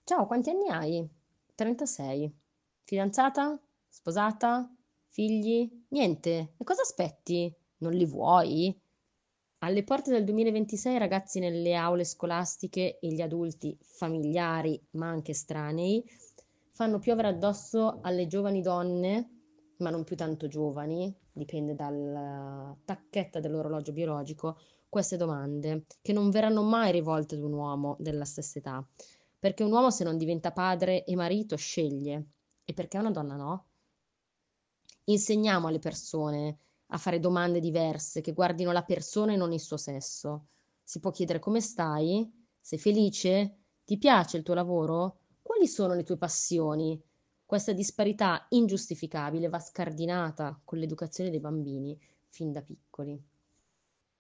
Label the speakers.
Speaker 1: Ciao, quanti anni hai? 36. Fidanzata? Sposata? Figli? Niente. E cosa aspetti? Non li vuoi? Alle porte del 2026 i ragazzi nelle aule scolastiche e gli adulti familiari, ma anche estranei, fanno piovere addosso alle giovani donne, ma non più tanto giovani, dipende dalla tacchetta dell'orologio biologico, queste domande, che non verranno mai rivolte ad un uomo della stessa età. Perché un uomo se non diventa padre e marito sceglie, e perché una donna no? Insegniamo alle persone a fare domande diverse, che guardino la persona e non il suo sesso. Si può chiedere come stai? Sei felice? Ti piace il tuo lavoro? Quali sono le tue passioni? Questa disparità ingiustificabile va scardinata con l'educazione dei bambini fin da piccoli.